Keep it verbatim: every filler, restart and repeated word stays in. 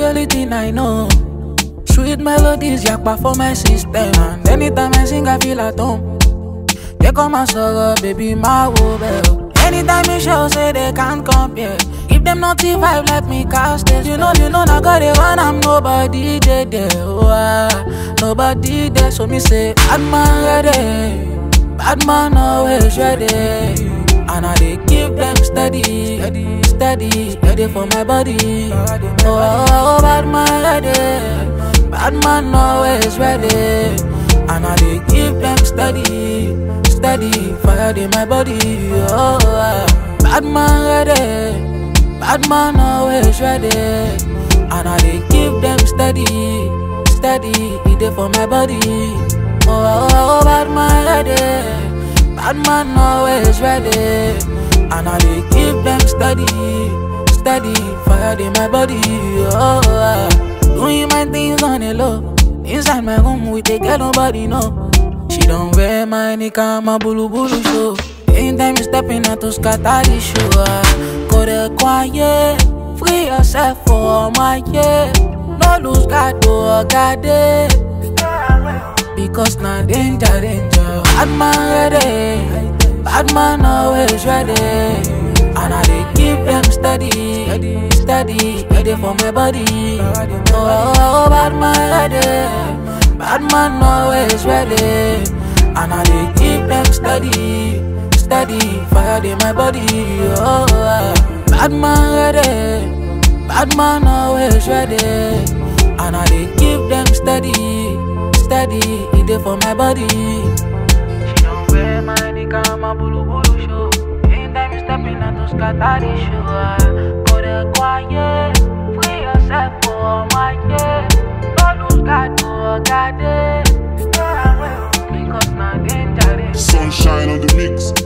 only thing I know. Sweet melodies, yakpa for my system. And anytime I sing, I feel at home. They come and sorrow, baby, my woe. Anytime you show, say they can't compare. If them not the vibe, let me cast it. You know, you know, I got it when I'm nobody there, there. Oh, ah, nobody there. So me say, bad man ready, bad man always ready. And I they keep them steady, steady, steady, ready for my body. Oh, oh, oh, bad man ready, bad man always ready. And I they keep them steady, steady, fire in my body. Oh, oh, bad man ready, bad man always ready. And I they keep them steady, steady, ready for my body. Oh, oh, oh, bad man ready. Bad man always ready. And I dey keep them steady, steady, fire in my body. Oh, uh, doing my things on the low. Inside my room with a girl nobody know. She don't wear my nika, my bulu bulu show. Anytime you stepping out to scatter the show. uh, Go there quiet, free yourself for my yeah. No lose God to God it. Because now danger, danger. Bad man ready, bad man always ready. And I they keep them steady, steady, ready for my body. Oh, oh, oh, bad man ready, bad man always ready. And I they keep them steady, steady, fire in my body. Oh, oh, bad man ready, bad man always ready. And I they keep them steady, steady, ready for my body. She don't wear my nika, my bulu bulu show. Anytime you stepping out to scatter the show. Go there quiet, free yourself for my yeah. Don't lose God to God it. Because now danger is Sunshine on the mix.